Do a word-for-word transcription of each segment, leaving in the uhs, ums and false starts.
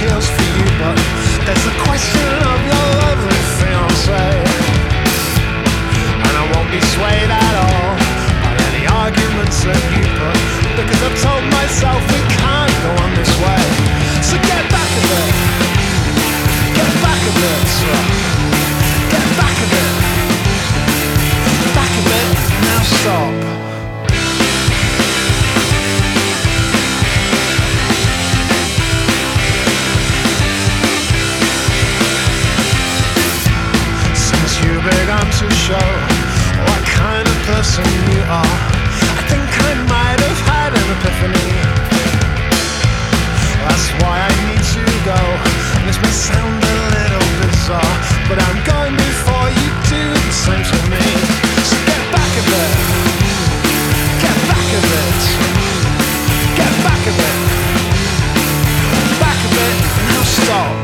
heels for you, but there's the question of your lovely fiancé, and I won't be swayed at all by any arguments that you put, because I've told myself we can't go on this way. So get back a bit, get back a bit, get back a bit, back a bit, now stop. Begun to show what kind of person you are, I think I might have had an epiphany. That's why I need to go, and this may sound a little bizarre, but I'm going before you do the same to me. So get back a bit, get back a bit, get back a bit, back a bit, now stop.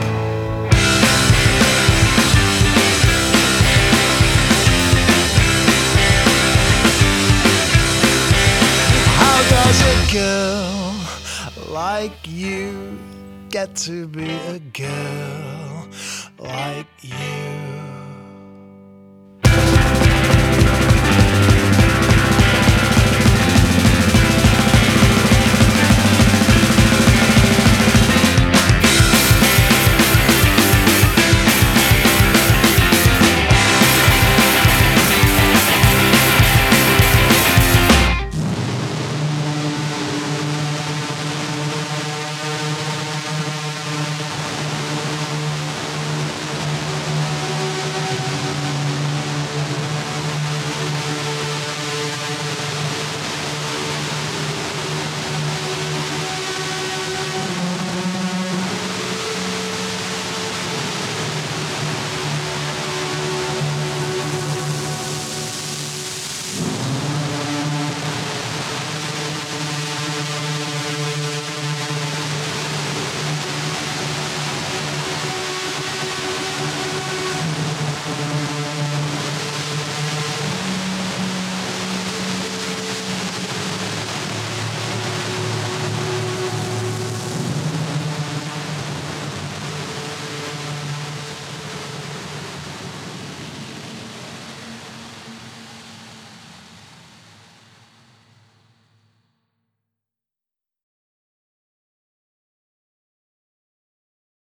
Does a girl like you get to be a girl like you?